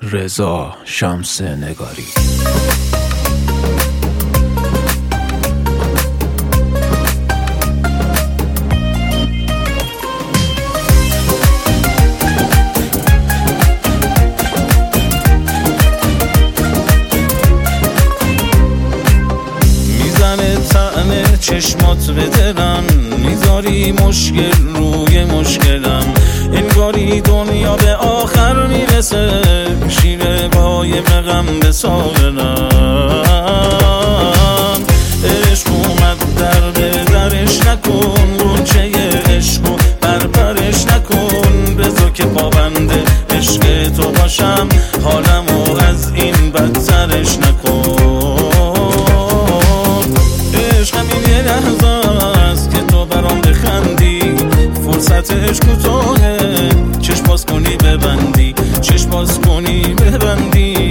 رضا شمس نگاری. میزنه طعم چشمات به دلم، میذاری مشکل روی مشکلم، انگاری دنیا به آخر میرسه، شیره قایم غم به ساغرم. عشق اومد در به درش نکن، گنچه عشقو برپرش نکن، بذار که پابند عشق تو باشم، حالمو از این بدترش نکن. عشق همین یه لحظه است که تو برام بخندی، فرصت عشق کوتاهه، چشم باز کنی ببندی، چشم باز کنی ببندی.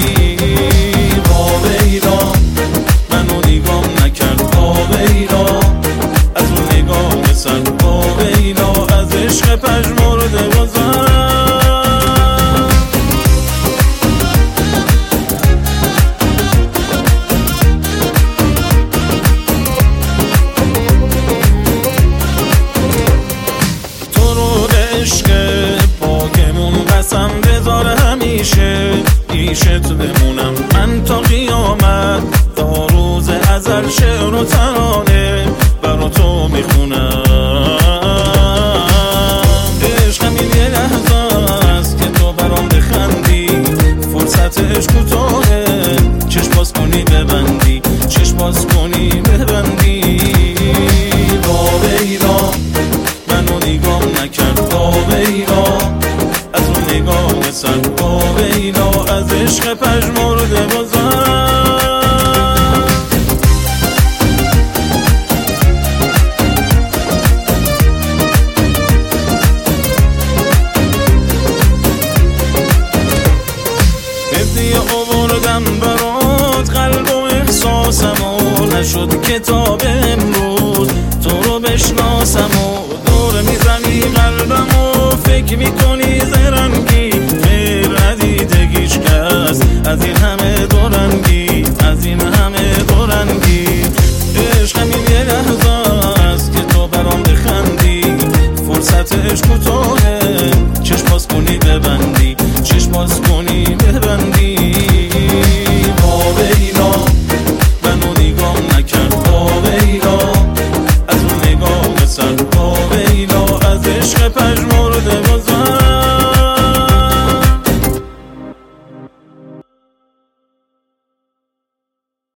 واویلا منو نگام نکرد، واویلا از اون نگاه سرد، واویلا از عشق پژمرده گذر. قسم بذار همیشه پیشت بمونم، من تا قیامت، تا روز ازل شعر و ترانه برا تو میخونم. عشق همین یه لحظه است که تو برام بخندی، فرصت عشق کوتاهه، چشم باز کنی ببندی، چشم باز کنی ببندی. واویلا منو نگام نکرد، واویلا از اون نگاه سرد، واویلا از عشق پژمرده گذر. هدیه آوردم برات، قلب و احساسمو، نشد کتاب امروز تو رو بشناسم و دور میزنی قلبمو، فکر میکنی زرنگی، غیر ندیده هیچ کس از این همه دورنگی، از این همه دورنگی. عشق همین یه لحظه است که تو برام بخندی، فرصت عشق کوتاهه، چشم باز کنی ببندی، چشم باز کنی ببندی.